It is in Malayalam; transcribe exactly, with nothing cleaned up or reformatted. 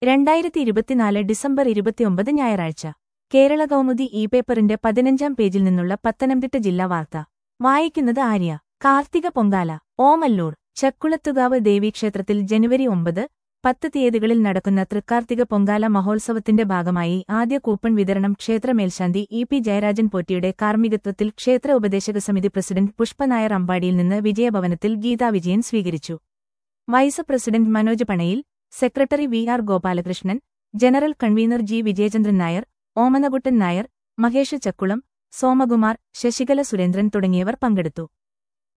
രണ്ടായിരത്തി ഇരുപത്തിനാല് ഡിസംബർ ഇരുപത്തിയൊമ്പത് ഞായറാഴ്ച കേരള കൗമുദി ഇ പേപ്പറിന്റെ പതിനഞ്ചാം പേജിൽ നിന്നുള്ള പത്തനംതിട്ട ജില്ലാ വാർത്ത വായിക്കുന്നത് ആര്യ. കാർത്തിക പൊങ്കാല ഓമല്ലൂർ ചക്കുളത്തുകാവ് ദേവീക്ഷേത്രത്തിൽ ജനുവരി ഒമ്പത് പത്ത് തീയതികളിൽ നടക്കുന്ന തൃക്കാർത്തിക പൊങ്കാല മഹോത്സവത്തിന്റെ ഭാഗമായി ആദ്യ കൂപ്പൺ വിതരണം ക്ഷേത്ര മേൽശാന്തി ഇ പി ജയരാജൻ പോറ്റിയുടെ കാർമ്മികത്വത്തിൽ ക്ഷേത്ര ഉപദേശക സമിതി പ്രസിഡന്റ് പുഷ്പനായർ അമ്പാടിയിൽ നിന്ന് വിജയഭവനത്തിൽ ഗീതാ വിജയൻ സ്വീകരിച്ചു. Vice president Manoj Panayil, secretary V R Gopalakrishnan, general convener G Vijayachandran Nair, Omanakuttan Nair, Mahesh Chakkulam, Somakumar, Sasikala Surendran തുടങ്ങിയവർ പങ്കെടുത്തു.